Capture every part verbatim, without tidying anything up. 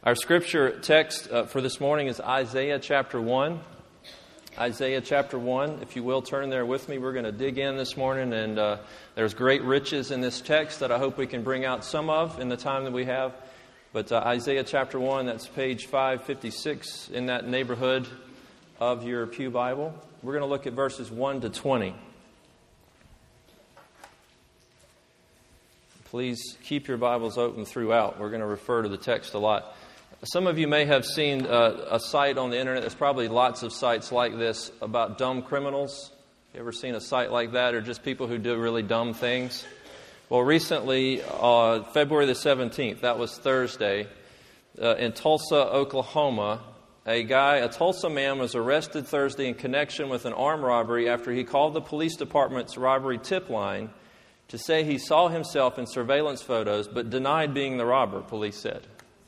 Our scripture text uh, for this morning is Isaiah chapter one. Isaiah chapter one, if you will, turn there with me. We're going to dig in this morning, and uh, there's great riches in this text that I hope we can bring out some of in the time that we have. But uh, Isaiah chapter one, that's page five fifty-six in that neighborhood of your pew Bible. We're going to look at verses one to twenty. Please keep your Bibles open throughout. We're going to refer to the text a lot. Some of you may have seen uh, a site on the internet. There's probably lots of sites like this about dumb criminals. You ever seen a site like that, or just people who do really dumb things? Well, recently, uh, February the seventeenth, that was Thursday, uh, in Tulsa, Oklahoma, a guy, a Tulsa man, was arrested Thursday in connection with an armed robbery after he called the police department's robbery tip line to say he saw himself in surveillance photos, but denied being the robber, police said.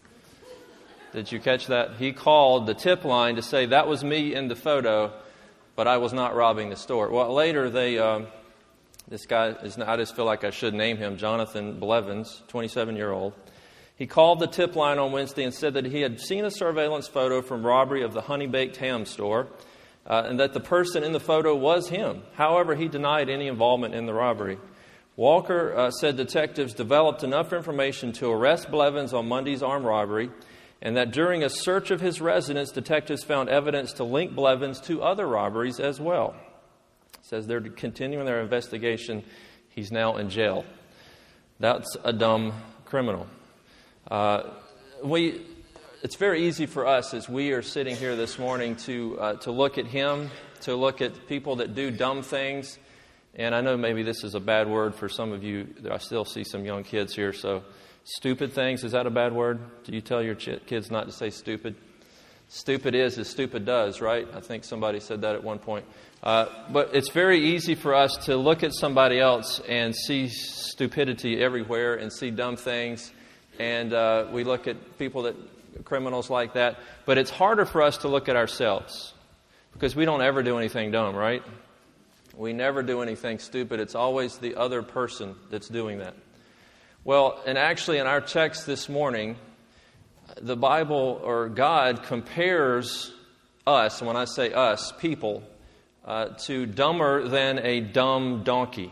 Did you catch that? He called the tip line to say, that was me in the photo, but I was not robbing the store. Well, later, they, um, this guy, is, I just feel like I should name him, Jonathan Blevins, twenty-seven-year-old. He called the tip line on Wednesday and said that he had seen a surveillance photo from robbery of the Honey Baked Ham store, uh, and that the person in the photo was him. However, he denied any involvement in the robbery. Walker uh, said detectives developed enough information to arrest Blevins on Monday's armed robbery, and that during a search of his residence, detectives found evidence to link Blevins to other robberies as well. It says they're continuing their investigation. He's now in jail. That's a dumb criminal. Uh, we, it's very easy for us as we are sitting here this morning to uh, to look at him, to look at people that do dumb things. And I know maybe this is a bad word for some of you. I still see some young kids here, so stupid things, is that a bad word? Do you tell your ch- kids not to say stupid? Stupid is as stupid does, right? I think somebody said that at one point. Uh, but it's very easy for us to look at somebody else and see stupidity everywhere and see dumb things. And uh, we look at people that, criminals like that. But it's harder for us to look at ourselves because we don't ever do anything dumb, right? We never do anything stupid. It's always the other person that's doing that. Well, and actually in our text this morning, the Bible or God compares us, and when I say us, people, uh, to dumber than a dumb donkey.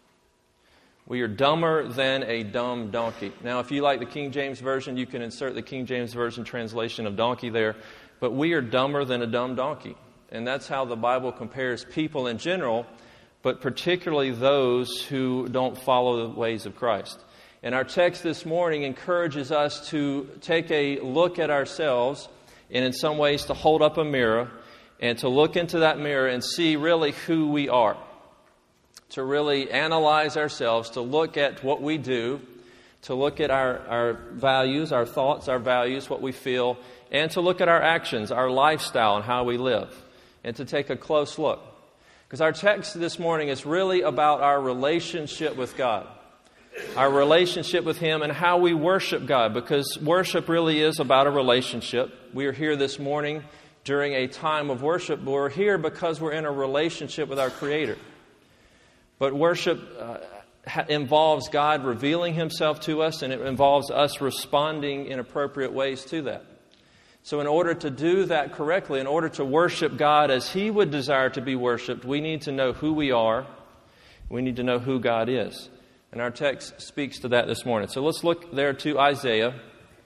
We are dumber than a dumb donkey. Now, if you like the King James Version, you can insert the King James Version translation of donkey there. But we are dumber than a dumb donkey. And that's how the Bible compares people in general, but particularly those who don't follow the ways of Christ. And our text this morning encourages us to take a look at ourselves and in some ways to hold up a mirror and to look into that mirror and see really who we are. To really analyze ourselves, to look at what we do, to look at our, our values, our thoughts, our values, what we feel, and to look at our actions, our lifestyle, and how we live. And to take a close look. Because our text this morning is really about our relationship with God. Our relationship with Him and how we worship God. Because worship really is about a relationship. We are here this morning during a time of worship. But we're here because we're in a relationship with our Creator. But worship uh, ha- involves God revealing Himself to us. And it involves us responding in appropriate ways to that. So in order to do that correctly, in order to worship God as He would desire to be worshiped, we need to know who we are. We need to know who God is. And our text speaks to that this morning. So let's look there to Isaiah.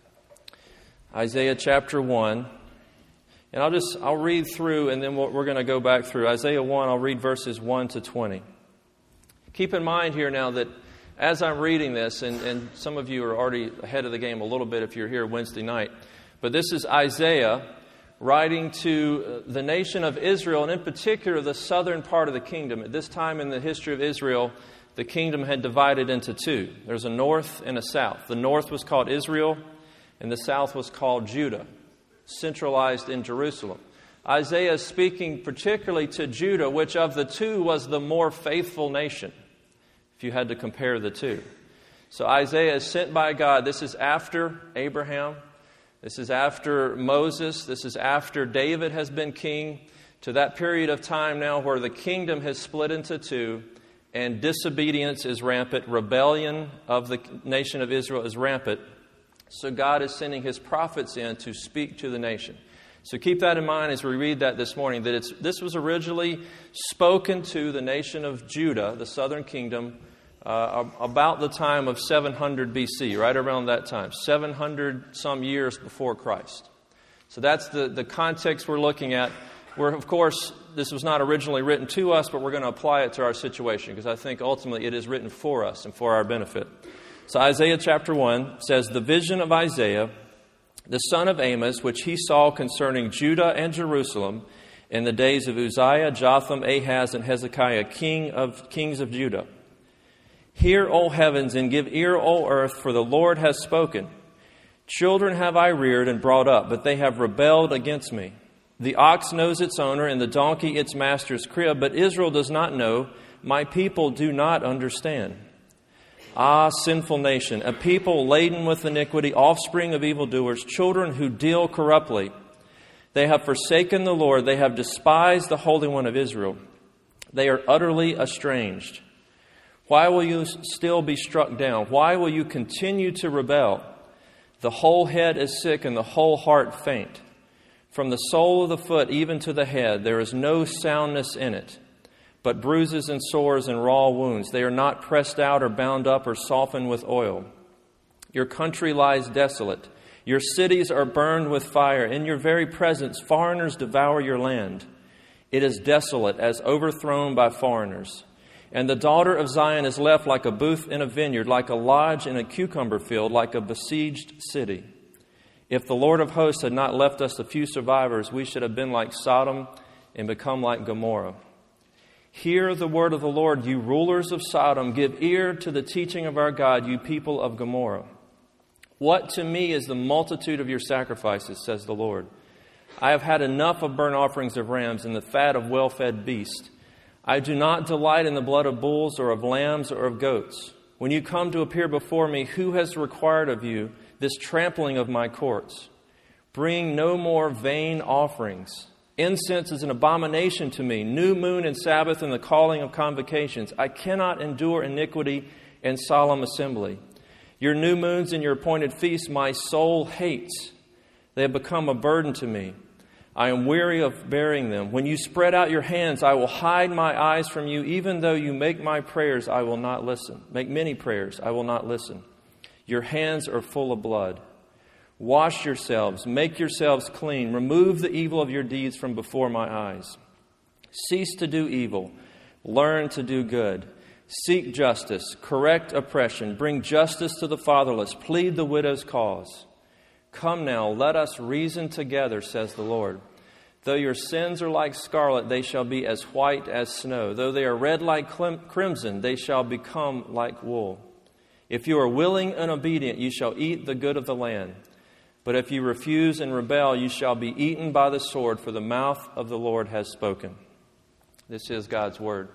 Isaiah chapter one. And I'll just, I'll read through and then we'll, we're going to go back through. Isaiah one, I'll read verses one to twenty. Keep in mind here now that as I'm reading this, and, and some of you are already ahead of the game a little bit if you're here Wednesday night, but this is Isaiah writing to the nation of Israel, and in particular the southern part of the kingdom. At this time in the history of Israel, the kingdom had divided into two. There's a north and a south. The north was called Israel, and the south was called Judah, centralized in Jerusalem. Isaiah is speaking particularly to Judah, which of the two was the more faithful nation, if you had to compare the two. So Isaiah is sent by God. This is after Abraham. This is after Moses. This is after David has been king, to that period of time now where the kingdom has split into two and disobedience is rampant. Rebellion of the nation of Israel is rampant. So God is sending His prophets in to speak to the nation. So keep that in mind as we read that this morning, that it's, this was originally spoken to the nation of Judah, the southern kingdom, uh, about the time of seven hundred B C, right around that time, seven hundred some years before Christ. So that's the, the context we're looking at. Where, of course, this was not originally written to us, but we're going to apply it to our situation because I think ultimately it is written for us and for our benefit. So Isaiah chapter one says, "The vision of Isaiah, the son of Amos, which he saw concerning Judah and Jerusalem in the days of Uzziah, Jotham, Ahaz, and Hezekiah, king of kings of Judah. Hear, O heavens, and give ear, O earth, for the Lord has spoken. Children have I reared and brought up, but they have rebelled against me. The ox knows its owner, and the donkey its master's crib, but Israel does not know. My people do not understand. Ah, sinful nation, a people laden with iniquity, offspring of evildoers, children who deal corruptly. They have forsaken the Lord. They have despised the Holy One of Israel. They are utterly estranged. Why will you still be struck down? Why will you continue to rebel? The whole head is sick and the whole heart faint. From the sole of the foot even to the head, there is no soundness in it, but bruises and sores and raw wounds. They are not pressed out or bound up or softened with oil. Your country lies desolate. Your cities are burned with fire. In your very presence, foreigners devour your land. It is desolate, as overthrown by foreigners. And the daughter of Zion is left like a booth in a vineyard, like a lodge in a cucumber field, like a besieged city. If the Lord of hosts had not left us a few survivors, we should have been like Sodom and become like Gomorrah. Hear the word of the Lord, you rulers of Sodom. Give ear to the teaching of our God, you people of Gomorrah. What to me is the multitude of your sacrifices, says the Lord. I have had enough of burnt offerings of rams and the fat of well-fed beasts. I do not delight in the blood of bulls or of lambs or of goats. When you come to appear before me, who has required of you this trampling of my courts? Bring no more vain offerings. Incense is an abomination to me. New moon and Sabbath and the calling of convocations. I cannot endure iniquity and solemn assembly. Your new moons and your appointed feasts my soul hates. They have become a burden to me. I am weary of bearing them. When you spread out your hands, I will hide my eyes from you. Even though you make my prayers, I will not listen. Make many prayers, I will not listen. Your hands are full of blood. Wash yourselves, make yourselves clean. Remove the evil of your deeds from before my eyes. Cease to do evil. Learn to do good. Seek justice. Correct oppression. Bring justice to the fatherless. Plead the widow's cause. Come now, let us reason together, says the Lord. Though your sins are like scarlet, they shall be as white as snow. Though they are red like crimson, they shall become like wool. If you are willing and obedient, you shall eat the good of the land. But if you refuse and rebel, you shall be eaten by the sword, for the mouth of the Lord has spoken. This is God's word.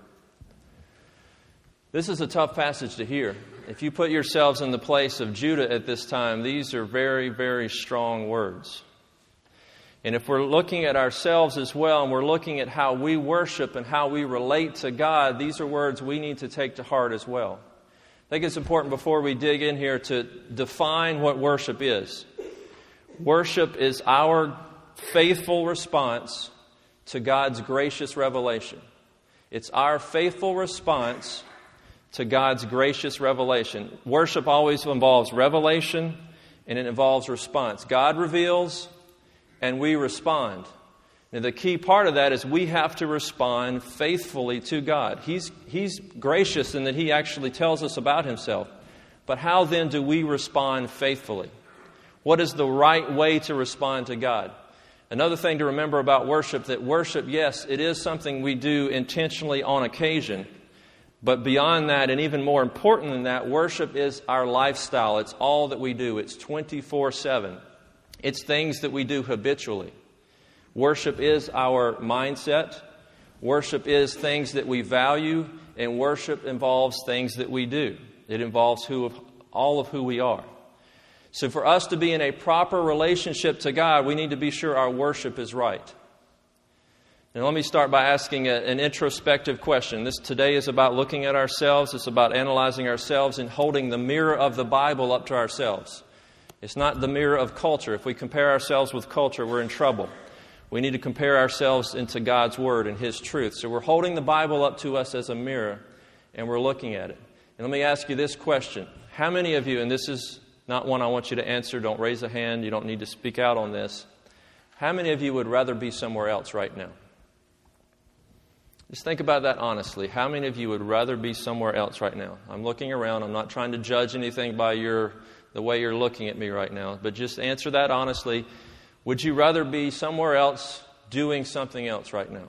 This is a tough passage to hear. If you put yourselves in the place of Judah at this time, these are very, very strong words. And if we're looking at ourselves as well, and we're looking at how we worship and how we relate to God, these are words we need to take to heart as well. I think it's important before we dig in here to define what worship is. Worship is our faithful response to God's gracious revelation. It's our faithful response to God's gracious revelation. Worship always involves revelation and it involves response. God reveals and we respond. And the key part of that is we have to respond faithfully to God. He's, he's gracious in that He actually tells us about Himself. But how then do we respond faithfully? What is the right way to respond to God? Another thing to remember about worship, that worship, yes, it is something we do intentionally on occasion. But beyond that, and even more important than that, worship is our lifestyle. It's all that we do. It's twenty-four seven. It's things that we do habitually. Worship is our mindset. Worship is things that we value. And worship involves things that we do. It involves who of, all of who we are. So for us to be in a proper relationship to God, we need to be sure our worship is right. Now let me start by asking a, an introspective question. This today is about looking at ourselves. It's about analyzing ourselves and holding the mirror of the Bible up to ourselves. It's not the mirror of culture. If we compare ourselves with culture, we're in trouble. We need to compare ourselves into God's Word and His truth. So we're holding the Bible up to us as a mirror, and we're looking at it. And let me ask you this question. How many of you, and this is not one I want you to answer, don't raise a hand, you don't need to speak out on this. How many of you would rather be somewhere else right now? Just think about that honestly. How many of you would rather be somewhere else right now? I'm looking around. I'm not trying to judge anything by your the way you're looking at me right now. But just answer that honestly. Would you rather be somewhere else doing something else right now?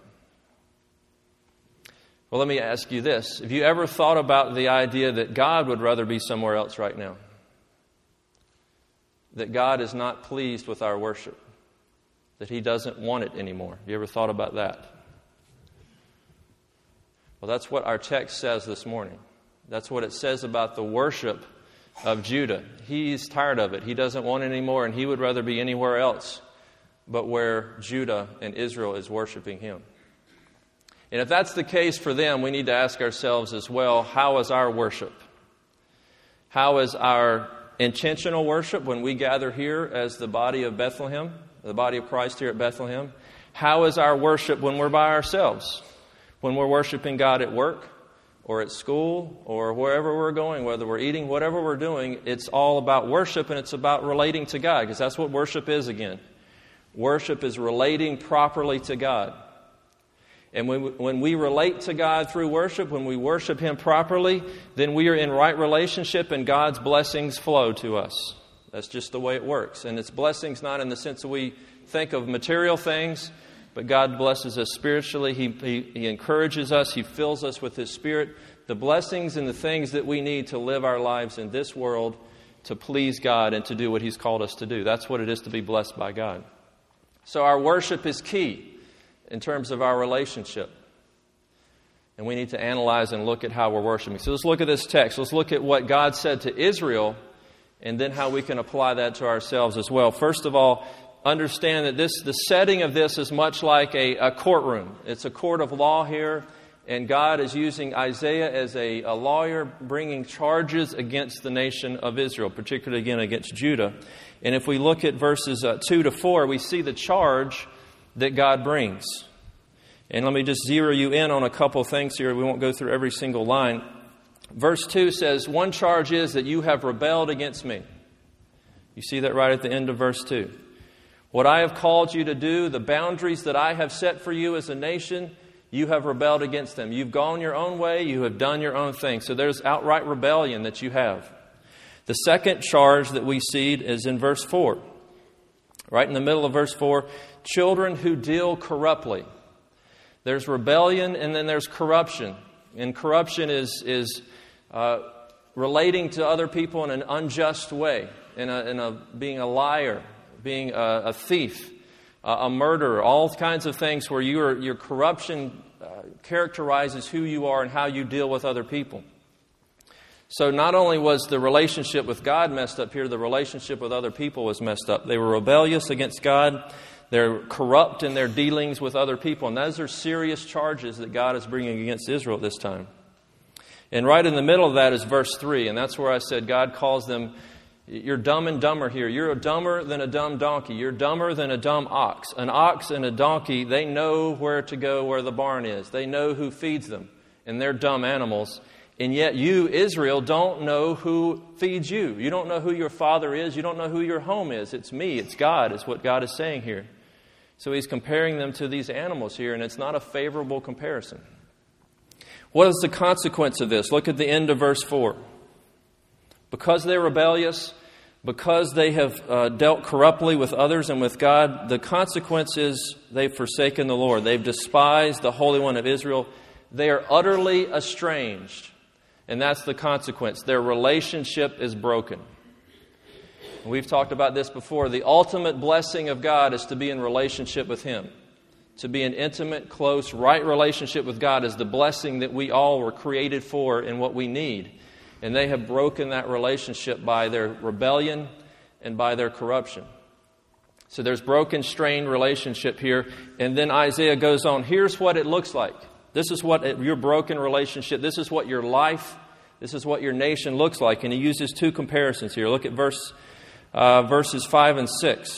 Well, let me ask you this. Have you ever thought about the idea that God would rather be somewhere else right now? That God is not pleased with our worship. That He doesn't want it anymore. Have you ever thought about that? Well, that's what our text says this morning. That's what it says about the worship of Judah. He's tired of it. He doesn't want it anymore, and he would rather be anywhere else but where Judah and Israel is worshiping Him. And if that's the case for them, we need to ask ourselves as well, how is our worship? How is our intentional worship when we gather here as the body of Bethlehem, the body of Christ here at Bethlehem? How is our worship when we're by ourselves? When we're worshiping God at work or at school or wherever we're going, whether we're eating, whatever we're doing, it's all about worship, and it's about relating to God, because that's what worship is again. Worship is relating properly to God. And when we, when we relate to God through worship, when we worship Him properly, then we are in right relationship and God's blessings flow to us. That's just the way it works. And it's blessings not in the sense that we think of material things, but God blesses us spiritually. He, he, he encourages us. He fills us with His Spirit. The blessings and the things that we need to live our lives in this world to please God and to do what He's called us to do. That's what it is to be blessed by God. So our worship is key in terms of our relationship. And we need to analyze and look at how we're worshiping. So let's look at this text. Let's look at what God said to Israel and then how we can apply that to ourselves as well. First of all, understand that this the setting of this is much like a, a courtroom. It's a court of law here, and God is using Isaiah as a, a lawyer bringing charges against the nation of Israel, particularly again against Judah. And if we look at verses uh, two to four, we see the charge that God brings. And let me just zero you in on a couple things here. We won't go through every single line. Verse two says, one charge is that you have rebelled against me. You see that right at the end of verse two. What I have called you to do, the boundaries that I have set for you as a nation, you have rebelled against them. You've gone your own way. You have done your own thing. So there's outright rebellion that you have. The second charge that we see is in verse four. Right in the middle of verse four, children who deal corruptly. There's rebellion and then there's corruption. And corruption is, is uh, relating to other people in an unjust way, in a, in a being a liar, being a, a thief, a, a murderer, all kinds of things where you are, your corruption uh, characterizes who you are and how you deal with other people. So not only was the relationship with God messed up here, the relationship with other people was messed up. They were rebellious against God. They're corrupt in their dealings with other people. And those are serious charges that God is bringing against Israel at this time. And right in the middle of that is verse three. And that's where I said God calls them, you're dumb and dumber here. You're dumber than a dumb donkey. You're dumber than a dumb ox. An ox and a donkey, they know where to go where the barn is. They know who feeds them. And they're dumb animals. And yet you, Israel, don't know who feeds you. You don't know who your father is. You don't know who your home is. It's me. It's God, is what God is saying here. So He's comparing them to these animals here, and it's not a favorable comparison. What is the consequence of this? Look at the end of verse four. Because they're rebellious, because they have uh, dealt corruptly with others and with God, the consequence is they've forsaken the Lord. They've despised the Holy One of Israel. They are utterly estranged. And that's the consequence. Their relationship is broken. We've talked about this before. The ultimate blessing of God is to be in relationship with Him. To be in intimate, close, right relationship with God is the blessing that we all were created for and what we need. And they have broken that relationship by their rebellion and by their corruption. So there's broken, strained relationship here. And then Isaiah goes on, here's what it looks like. This is what your broken relationship, this is what your life, this is what your nation looks like. And he uses two comparisons here. Look at verse uh, verses five and six.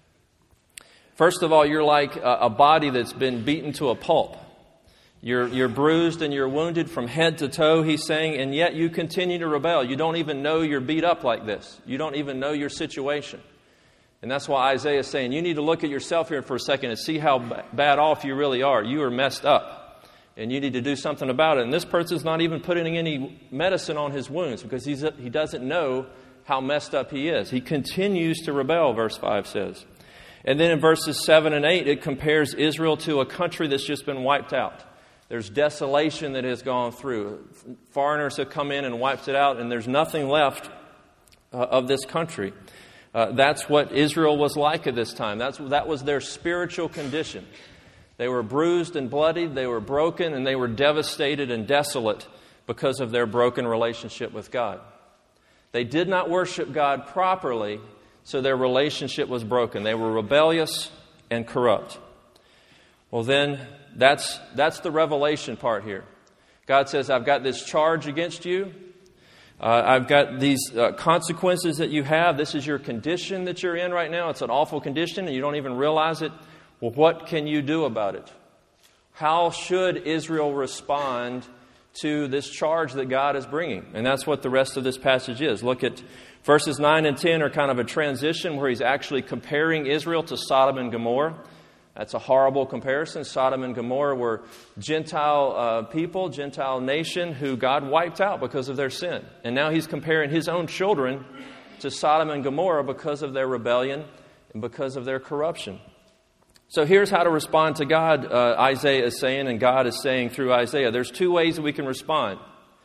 First of all, you're like a, a body that's been beaten to a pulp. You're, you're bruised and you're wounded from head to toe, he's saying, and yet you continue to rebel. You don't even know you're beat up like this. You don't even know your situation. And that's why Isaiah is saying, you need to look at yourself here for a second and see how b- bad off you really are. You are messed up, and you need to do something about it. And this person's not even putting any medicine on his wounds because he's, he doesn't know how messed up he is. He continues to rebel, verse five says. And then in verses seven and eight, it compares Israel to a country that's just been wiped out. There's desolation that has gone through. Foreigners have come in and wiped it out, and there's nothing left uh, of this country. Uh, that's what Israel was like at this time. That's, that was their spiritual condition. They were bruised and bloodied, they were broken, and they were devastated and desolate because of their broken relationship with God. They did not worship God properly, so their relationship was broken. They were rebellious and corrupt. Well then, that's, that's the revelation part here. God says, I've got this charge against you. Uh, I've got these uh, consequences that you have. This is your condition that you're in right now. It's an awful condition and you don't even realize it. Well, what can you do about it? How should Israel respond to this charge that God is bringing? And that's what the rest of this passage is. Look at verses nine and ten are kind of a transition where he's actually comparing Israel to Sodom and Gomorrah. That's a horrible comparison. Sodom and Gomorrah were Gentile uh, people, Gentile nation who God wiped out because of their sin. And now he's comparing his own children to Sodom and Gomorrah because of their rebellion and because of their corruption. So here's how to respond to God, uh, Isaiah is saying, and God is saying through Isaiah. There's two ways that we can respond.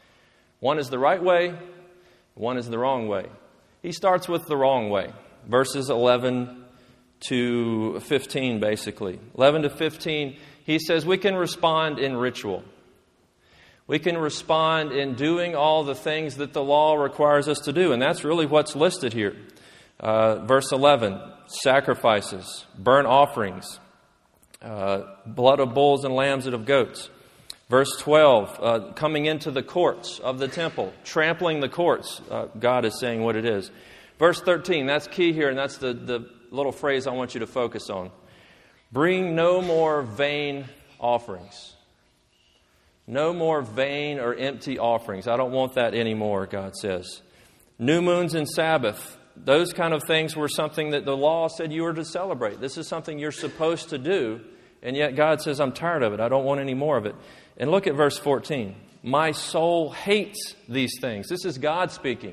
One is the right way, one is the wrong way. He starts with the wrong way. Verses eleven to fifteen, basically. eleven to fifteen, he says we can respond in ritual. We can respond in doing all the things that the law requires us to do. And that's really what's listed here. Uh, verse eleven, sacrifices, burnt offerings, uh, blood of bulls and lambs and of goats. Verse twelve, uh, coming into the courts of the temple, trampling the courts. Uh, God is saying what it is. Verse thirteen, that's key here, and that's the, the little phrase I want you to focus on. Bring no more vain offerings. No more vain or empty offerings. I don't want that anymore, God says. New moons and Sabbath. Those kind of things were something that the law said you were to celebrate. This is something you're supposed to do. And yet God says, I'm tired of it. I don't want any more of it. And look at verse fourteen. My soul hates these things. This is God speaking.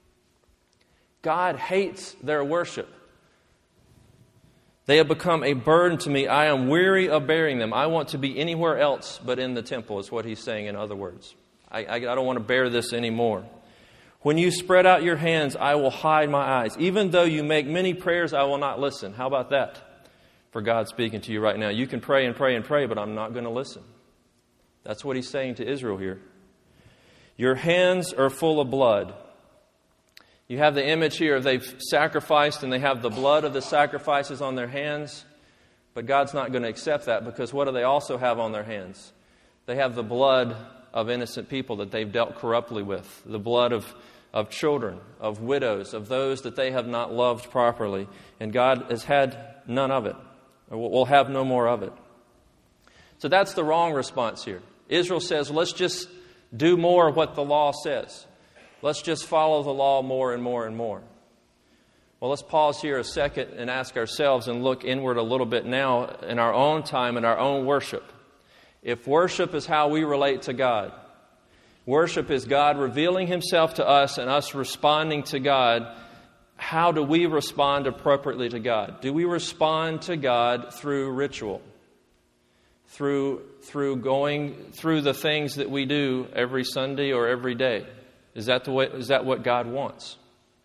God hates their worship. They have become a burden to me. I am weary of bearing them. I want to be anywhere else but in the temple, is what he's saying in other words. I, I, I don't want to bear this anymore. When you spread out your hands, I will hide my eyes. Even though you make many prayers, I will not listen. How about that? For God speaking to you right now. You can pray and pray and pray, but I'm not going to listen. That's what he's saying to Israel here. Your hands are full of blood. You have the image here of they've sacrificed and they have the blood of the sacrifices on their hands. But God's not going to accept that, because what do they also have on their hands? They have the blood of innocent people that they've dealt corruptly with. The blood of, of children, of widows, of those that they have not loved properly. And God has had none of it, or will have no more of it. So that's the wrong response here. Israel says, let's just do more of what the law says. Let's just follow the law more and more and more. Well, let's pause here a second and ask ourselves and look inward a little bit now in our own time and our own worship. If worship is how we relate to God, worship is God revealing Himself to us and us responding to God, how do we respond appropriately to God? Do we respond to God through ritual? Through, through going through the things that we do every Sunday or every day? Is that the way, is that what God wants?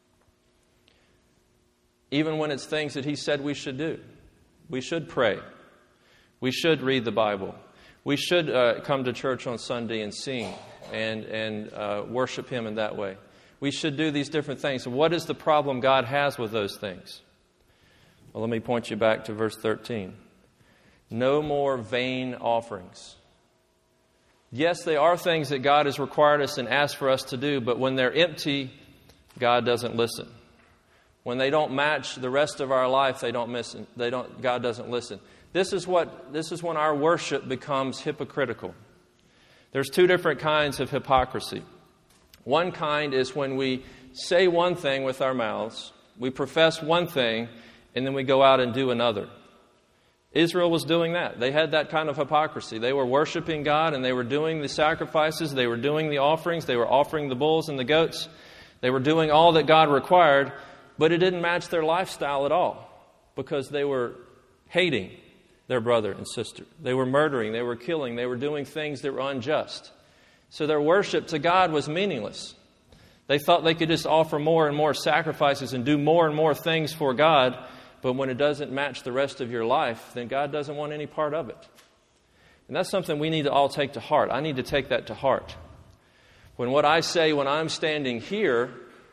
Even when it's things that He said we should do. We should pray. We should read the Bible. We should uh, come to church on Sunday and sing and, and uh, worship Him in that way. We should do these different things. What is the problem God has with those things? Well, let me point you back to verse thirteen. No more vain offerings. Yes, they are things that God has required us and asked for us to do, but when they're empty, God doesn't listen. When they don't match the rest of our life, they don't miss. They don't. God doesn't listen. This is what. This is when our worship becomes hypocritical. There's two different kinds of hypocrisy. One kind is when we say one thing with our mouths, we profess one thing, and then we go out and do another. Israel was doing that. They had that kind of hypocrisy. They were worshiping God, and they were doing the sacrifices, they were doing the offerings, they were offering the bulls and the goats. They were doing all that God required, but it didn't match their lifestyle at all because they were hating their brother and sister. They were murdering, they were killing, they were doing things that were unjust. So their worship to God was meaningless. They thought they could just offer more and more sacrifices and do more and more things for God, but when it doesn't match the rest of your life, then God doesn't want any part of it. And that's something we need to all take to heart. I need to take that to heart. When what I say when I'm standing here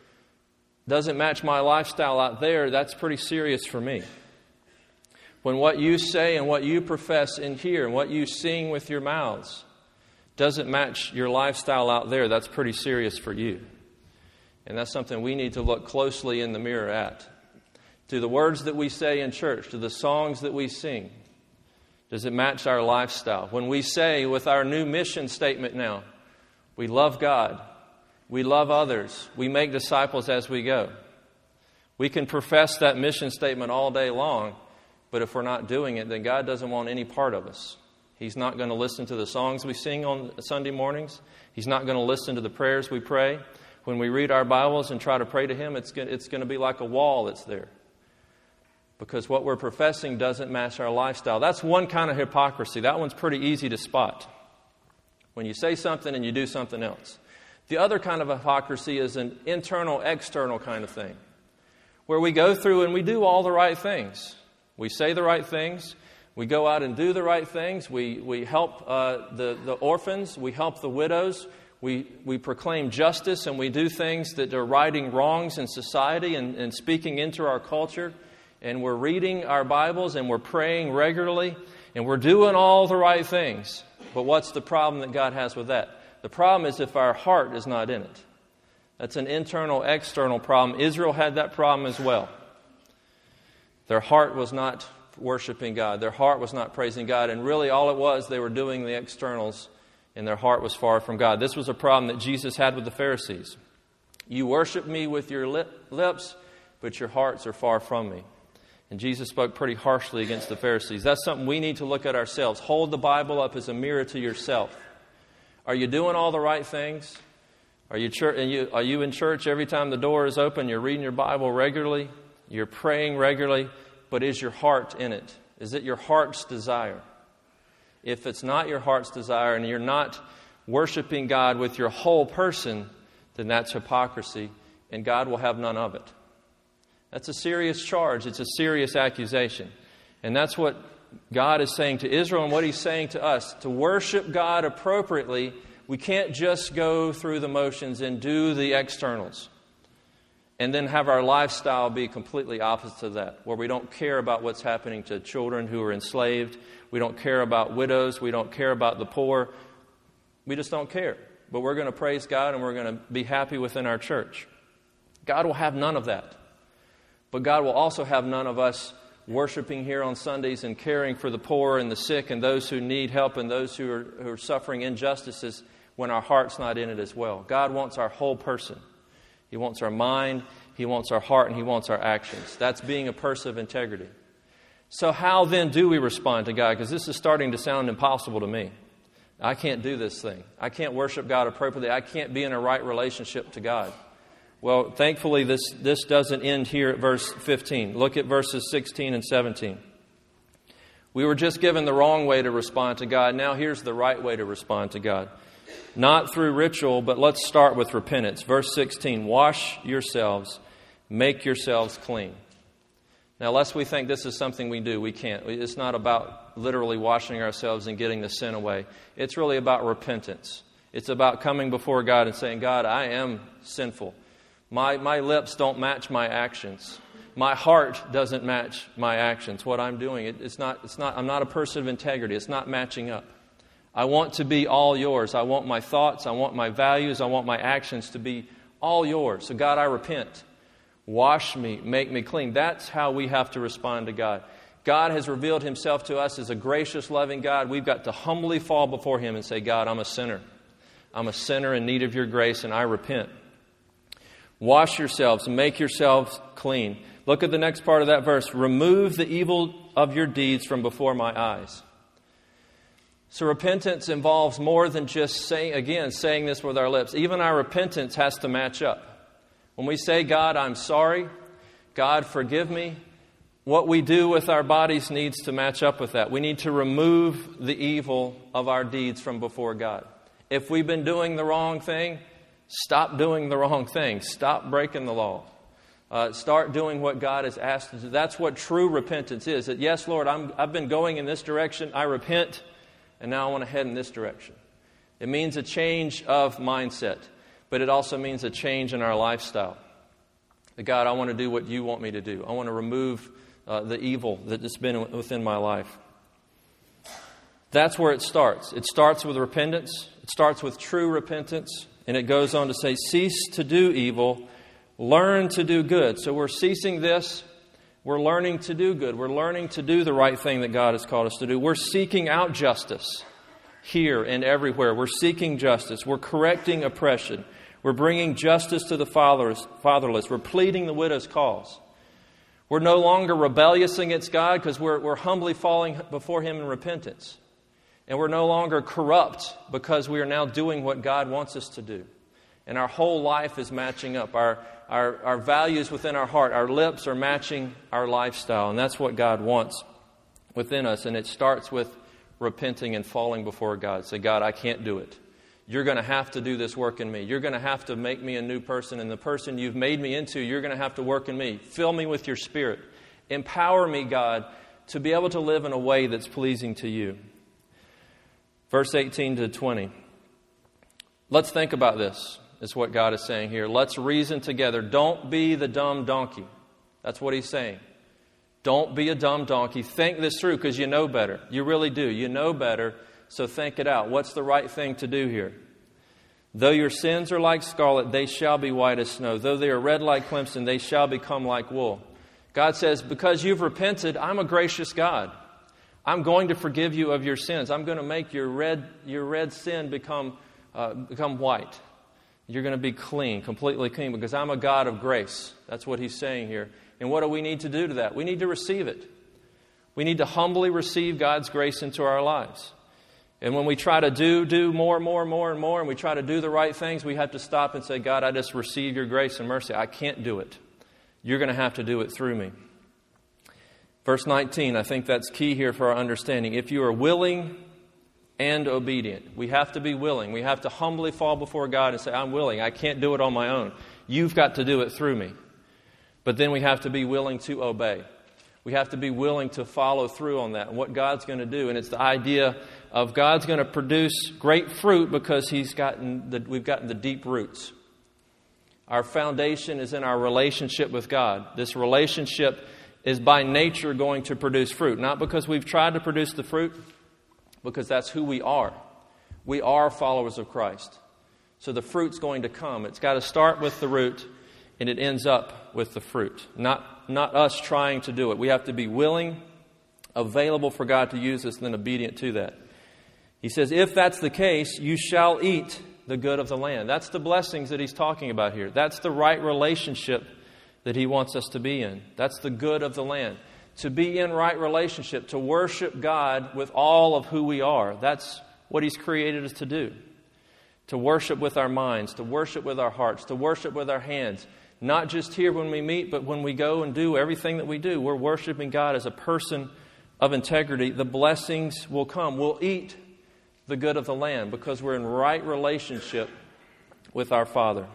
doesn't match my lifestyle out there, that's pretty serious for me. When what you say and what you profess in here and what you sing with your mouths doesn't match your lifestyle out there, that's pretty serious for you. And that's something we need to look closely in the mirror at. To the words that we say in church, to the songs that we sing, does it match our lifestyle? When we say with our new mission statement now, we love God, we love others, we make disciples as we go. We can profess that mission statement all day long, but if we're not doing it, then God doesn't want any part of us. He's not going to listen to the songs we sing on Sunday mornings. He's not going to listen to the prayers we pray. When we read our Bibles and try to pray to Him, it's going, it's going to be like a wall that's there. Because what we're professing doesn't match our lifestyle. That's one kind of hypocrisy. That one's pretty easy to spot. When you say something and you do something else. The other kind of hypocrisy is an internal, external kind of thing. Where we go through and we do all the right things. We say the right things. We go out and do the right things. We we help uh, the, the orphans. We help the widows. We we proclaim justice and we do things that are righting wrongs in society and, and speaking into our culture. And we're reading our Bibles and we're praying regularly. And we're doing all the right things. But what's the problem that God has with that? The problem is if our heart is not in it. That's an internal, external problem. Israel had that problem as well. Their heart was not worshiping God. Their heart was not praising God. And really all it was, they were doing the externals and their heart was far from God. This was a problem that Jesus had with the Pharisees. You worship me with your lip, lips, but your hearts are far from me. And Jesus spoke pretty harshly against the Pharisees. That's something we need to look at ourselves. Hold the Bible up as a mirror to yourself. Are you doing all the right things? Are you, church, are you, are you in church every time the door is open? You're reading your Bible regularly? You're praying regularly? But is your heart in it? Is it your heart's desire? If it's not your heart's desire and you're not worshiping God with your whole person, then that's hypocrisy, and God will have none of it. That's a serious charge. It's a serious accusation. And that's what God is saying to Israel and what He's saying to us. To worship God appropriately, we can't just go through the motions and do the externals and then have our lifestyle be completely opposite to that, where we don't care about what's happening to children who are enslaved. We don't care about widows. We don't care about the poor. We just don't care. But we're going to praise God and we're going to be happy within our church. God will have none of that. But God will also have none of us worshiping here on Sundays and caring for the poor and the sick and those who need help and those who are, who are suffering injustices when our heart's not in it as well. God wants our whole person. He wants our mind, He wants our heart, and He wants our actions. That's being a person of integrity. So how then do we respond to God? Because this is starting to sound impossible to me. I can't do this thing. I can't worship God appropriately. I can't be in a right relationship to God. Well, thankfully, this, this doesn't end here at verse fifteen. Look at verses sixteen and seventeen. We were just given the wrong way to respond to God. Now here's the right way to respond to God. Not through ritual, but let's start with repentance. Verse sixteen, wash yourselves, make yourselves clean. Now, lest we think this is something we do, we can't. It's not about literally washing ourselves and getting the sin away. It's really about repentance. It's about coming before God and saying, God, I am sinful. My, my lips don't match my actions. My heart doesn't match my actions. What I'm doing, it, it's not, it's not, I'm not a person of integrity. It's not matching up. I want to be all yours. I want my thoughts. I want my values. I want my actions to be all yours. So God, I repent. Wash me, make me clean. That's how we have to respond to God. God has revealed Himself to us as a gracious, loving God. We've got to humbly fall before Him and say, God, I'm a sinner. I'm a sinner in need of your grace, and I repent. Wash yourselves, make yourselves clean. Look at the next part of that verse. Remove the evil of your deeds from before my eyes. So repentance involves more than just saying, again, saying this with our lips. Even our repentance has to match up. When we say, God, I'm sorry, God, forgive me, what we do with our bodies needs to match up with that. We need to remove the evil of our deeds from before God. If we've been doing the wrong thing, stop doing the wrong thing. Stop breaking the law. Uh, start doing what God has asked us to do. That's what true repentance is. That, yes, Lord, I'm, I've been going in this direction. I repent, and now I want to head in this direction. It means a change of mindset, but it also means a change in our lifestyle. That, God, I want to do what you want me to do. I want to remove uh, the evil that has been within my life. That's where it starts. It starts with repentance. It starts with true repentance. And it goes on to say, cease to do evil, learn to do good. So we're ceasing this. We're learning to do good. We're learning to do the right thing that God has called us to do. We're seeking out justice here and everywhere. We're seeking justice. We're correcting oppression. We're bringing justice to the fatherless. We're pleading the widow's cause. We're no longer rebellious against God because we're, we're humbly falling before Him in repentance. And we're no longer corrupt because we are now doing what God wants us to do. And our whole life is matching up. Our, our, our values within our heart, our lips are matching our lifestyle. And that's what God wants within us. And it starts with repenting and falling before God. Say, God, I can't do it. You're going to have to do this work in me. You're going to have to make me a new person. And the person you've made me into, you're going to have to work in me. Fill me with your Spirit. Empower me, God, to be able to live in a way that's pleasing to you. Verse eighteen to twenty. Let's think about this, is what God is saying here. Let's reason together. Don't be the dumb donkey. That's what He's saying. Don't be a dumb donkey. Think this through because you know better. You really do. You know better, so think it out. What's the right thing to do here? Though your sins are like scarlet, they shall be white as snow. Though they are red like crimson, they shall become like wool. God says, because you've repented, I'm a gracious God. I'm going to forgive you of your sins. I'm going to make your red your red sin become uh, become white. You're going to be clean, completely clean, because I'm a God of grace. That's what He's saying here. And what do we need to do to that? We need to receive it. We need to humbly receive God's grace into our lives. And when we try to do, do more, more, more, and more, and we try to do the right things, we have to stop and say, God, I just receive your grace and mercy. I can't do it. You're going to have to do it through me. Verse nineteen, I think that's key here for our understanding. If you are willing and obedient, we have to be willing. We have to humbly fall before God and say, I'm willing. I can't do it on my own. You've got to do it through me. But then we have to be willing to obey. We have to be willing to follow through on that and what God's going to do. And it's the idea of God's going to produce great fruit because He's gotten the, we've gotten the deep roots. Our foundation is in our relationship with God. This relationship is by nature going to produce fruit. Not because we've tried to produce the fruit, because that's who we are. We are followers of Christ. So the fruit's going to come. It's got to start with the root, and it ends up with the fruit. Not, not us trying to do it. We have to be willing, available for God to use us, and then obedient to that. He says, if that's the case, you shall eat the good of the land. That's the blessings that He's talking about here. That's the right relationship that He wants us to be in. That's the good of the land. To be in right relationship, to worship God with all of who we are. That's what He's created us to do. To worship with our minds, to worship with our hearts, to worship with our hands. Not just here when we meet, but when we go and do everything that we do. We're worshiping God as a person of integrity. The blessings will come. We'll eat the good of the land because we're in right relationship with our Father.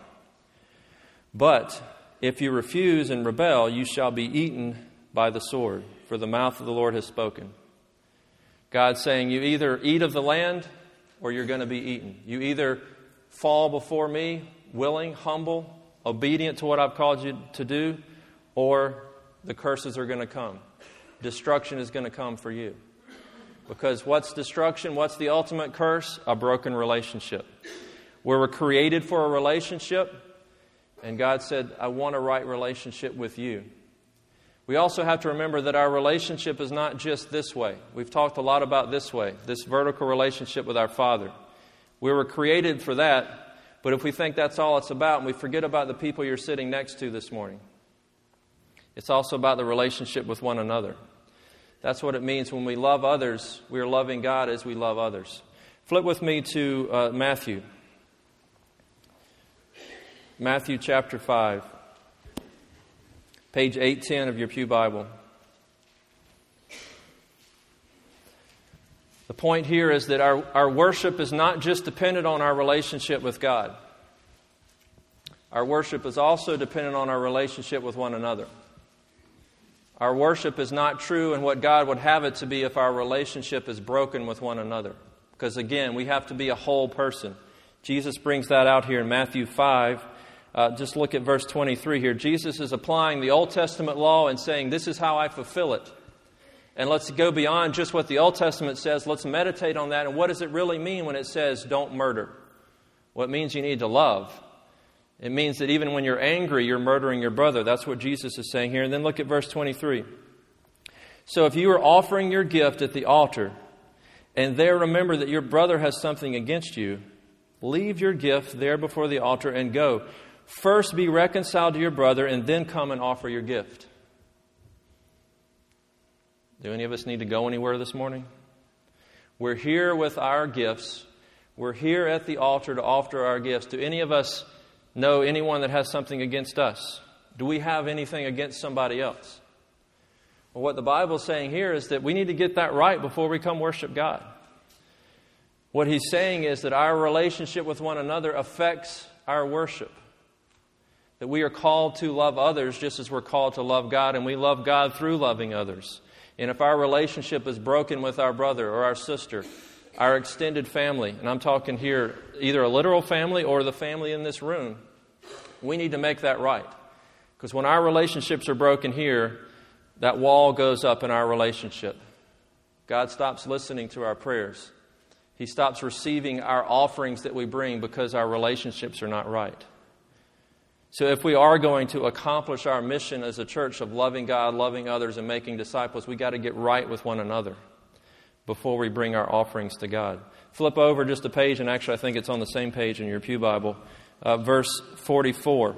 But if you refuse and rebel, you shall be eaten by the sword, for the mouth of the Lord has spoken. God's saying you either eat of the land or you're going to be eaten. You either fall before me, willing, humble, obedient to what I've called you to do, or the curses are going to come. Destruction is going to come for you. Because what's destruction? What's the ultimate curse? A broken relationship. Where we're created for a relationship, And God said, I want a right relationship with you. We also have to remember that our relationship is not just this way. We've talked a lot about this way, this vertical relationship with our Father. We were created for that, but if we think that's all it's about and we forget about the people you're sitting next to this morning, it's also about the relationship with one another. That's what it means when we love others, we are loving God as we love others. Flip with me to uh, Matthew. Matthew chapter five. Page eight ten of your Pew Bible. The point here is that our, our worship is not just dependent on our relationship with God. Our worship is also dependent on our relationship with one another. Our worship is not true in what God would have it to be if our relationship is broken with one another. Because again, we have to be a whole person. Jesus brings that out here in Matthew five. Uh, just look at verse twenty-three here. Jesus is applying the Old Testament law and saying, this is how I fulfill it. And let's go beyond just what the Old Testament says. Let's meditate on that. And what does it really mean when it says, don't murder? Well, it means you need to love. It means that even when you're angry, you're murdering your brother. That's what Jesus is saying here. And then look at verse twenty-three. So if you are offering your gift at the altar, and there remember that your brother has something against you, leave your gift there before the altar and go. First be reconciled to your brother, and then come and offer your gift. Do any of us need to go anywhere this morning? We're here with our gifts. We're here at the altar to offer our gifts. Do any of us know anyone that has something against us? Do we have anything against somebody else? Well, what the Bible's saying here is that we need to get that right before we come worship God. What he's saying is that our relationship with one another affects our worship. That we are called to love others just as we're called to love God, and we love God through loving others. And if our relationship is broken with our brother or our sister, our extended family, and I'm talking here either a literal family or the family in this room, we need to make that right. Because when our relationships are broken here, that wall goes up in our relationship. God stops listening to our prayers. He stops receiving our offerings that we bring because our relationships are not right. So if we are going to accomplish our mission as a church of loving God, loving others, and making disciples, we got to get right with one another before we bring our offerings to God. Flip over just a page, and actually I think it's on the same page in your Pew Bible. Uh, verse forty-four.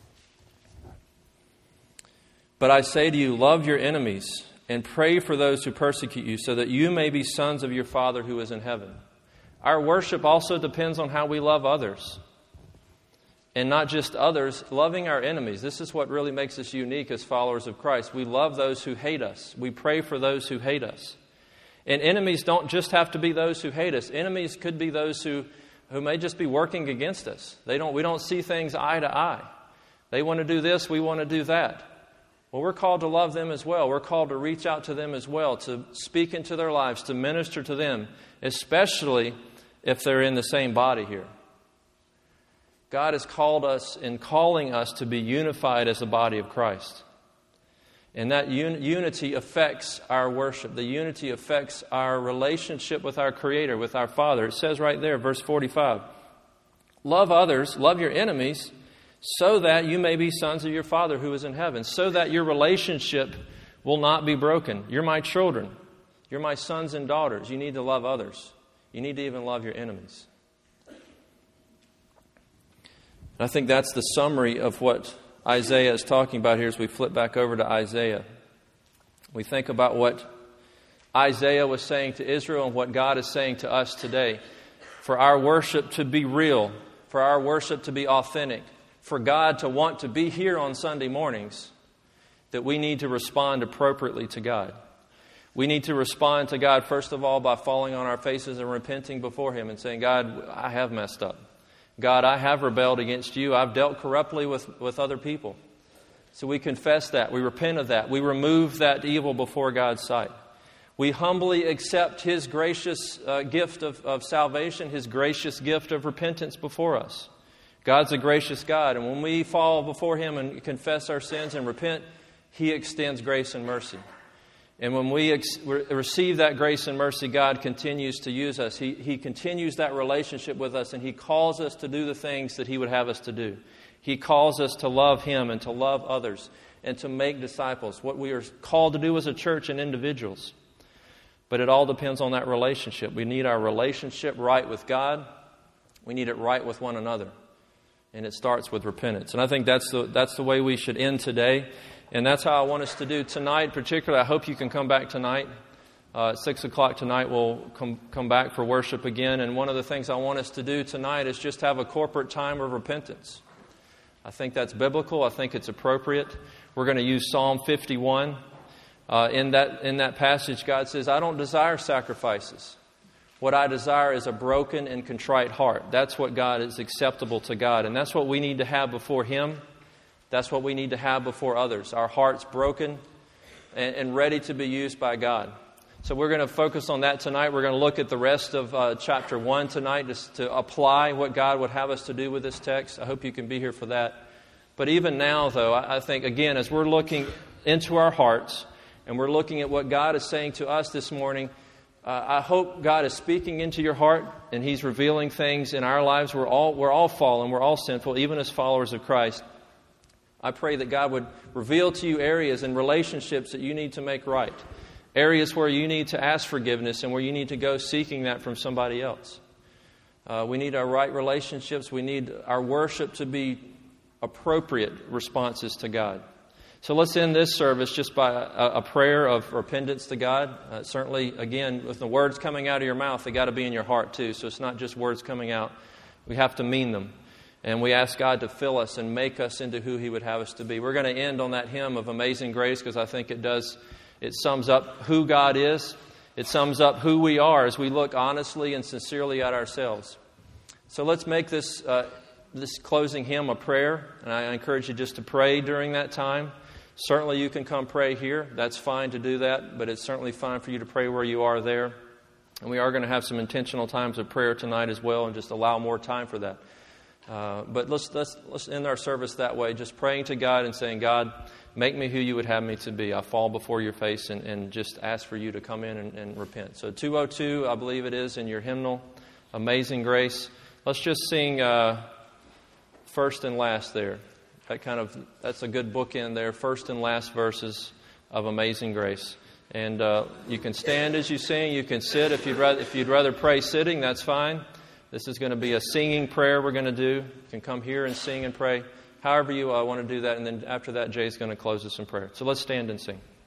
But I say to you, love your enemies and pray for those who persecute you, so that you may be sons of your Father who is in heaven. Our worship also depends on how we love others. And not just others, loving our enemies. This is what really makes us unique as followers of Christ. We love those who hate us. We pray for those who hate us. And enemies don't just have to be those who hate us. Enemies could be those who, who may just be working against us. They don't, we don't see things eye to eye. They want to do this, we want to do that. Well, we're called to love them as well. We're called to reach out to them as well, to speak into their lives, to minister to them, especially if they're in the same body here. God has called us and calling us to be unified as the body of Christ. And that un- unity affects our worship. The unity affects our relationship with our Creator, with our Father. It says right there, verse forty-five, love others, love your enemies, so that you may be sons of your Father who is in heaven, so that your relationship will not be broken. You're my children. You're my sons and daughters. You need to love others. You need to even love your enemies. And I think that's the summary of what Isaiah is talking about here as we flip back over to Isaiah. We think about what Isaiah was saying to Israel and what God is saying to us today. For our worship to be real, for our worship to be authentic, for God to want to be here on Sunday mornings, that we need to respond appropriately to God. We need to respond to God, first of all, by falling on our faces and repenting before Him and saying, God, I have messed up. God, I have rebelled against you. I've dealt corruptly with, with other people. So we confess that. We repent of that. We remove that evil before God's sight. We humbly accept His gracious uh, gift of, of salvation, His gracious gift of repentance before us. God's a gracious God, and when we fall before Him and confess our sins and repent, He extends grace and mercy. And when we ex- receive that grace and mercy, God continues to use us. He, he continues that relationship with us, and He calls us to do the things that He would have us to do. He calls us to love Him and to love others and to make disciples, what we are called to do as a church and individuals. But it all depends on that relationship. We need our relationship right with God. We need it right with one another. And it starts with repentance. And I think that's the, that's the way we should end today. And that's how I want us to do tonight. Particularly, I hope you can come back tonight. Uh, at six o'clock tonight, we'll come, come back for worship again. And one of the things I want us to do tonight is just have a corporate time of repentance. I think that's biblical. I think it's appropriate. We're going to use Psalm fifty-one. Uh, in that in that passage, God says, I don't desire sacrifices. What I desire is a broken and contrite heart. That's what God is acceptable to God. And that's what we need to have before Him. That's what we need to have before others. Our hearts broken and, and ready to be used by God. So we're going to focus on that tonight. We're going to look at the rest of uh, chapter one tonight just to apply what God would have us to do with this text. I hope you can be here for that. But even now, though, I, I think, again, as we're looking into our hearts and we're looking at what God is saying to us this morning, uh, I hope God is speaking into your heart and He's revealing things in our lives. We're all, we're all fallen. We're all sinful, even as followers of Christ. I pray that God would reveal to you areas and relationships that you need to make right. Areas where you need to ask forgiveness and where you need to go seeking that from somebody else. Uh, we need our right relationships. We need our worship to be appropriate responses to God. So let's end this service just by a, a prayer of repentance to God. Uh, certainly, again, with the words coming out of your mouth, they got to be in your heart too. So it's not just words coming out. We have to mean them. And we ask God to fill us and make us into who He would have us to be. We're going to end on that hymn of Amazing Grace because I think it does... It sums up who God is. It sums up who we are as we look honestly and sincerely at ourselves. So let's make this uh, this closing hymn a prayer. And I encourage you just to pray during that time. Certainly you can come pray here. That's fine to do that. But it's certainly fine for you to pray where you are there. And we are going to have some intentional times of prayer tonight as well and just allow more time for that. Uh, but let's, let's, let's end our service that way, just praying to God and saying, God, make me who you would have me to be. I fall before your face and, and just ask for you to come in and, and repent. So two oh two, I believe it is, in your hymnal, Amazing Grace. Let's just sing uh, first and last there. That kind of that's a good bookend there, first and last verses of Amazing Grace. And uh, you can stand as you sing. You can sit. If you'd rather, if you'd rather pray sitting, that's fine. This is going to be a singing prayer we're going to do. You can come here and sing and pray. However you uh, want to do that. And then after that, Jay's going to close us in prayer. So let's stand and sing.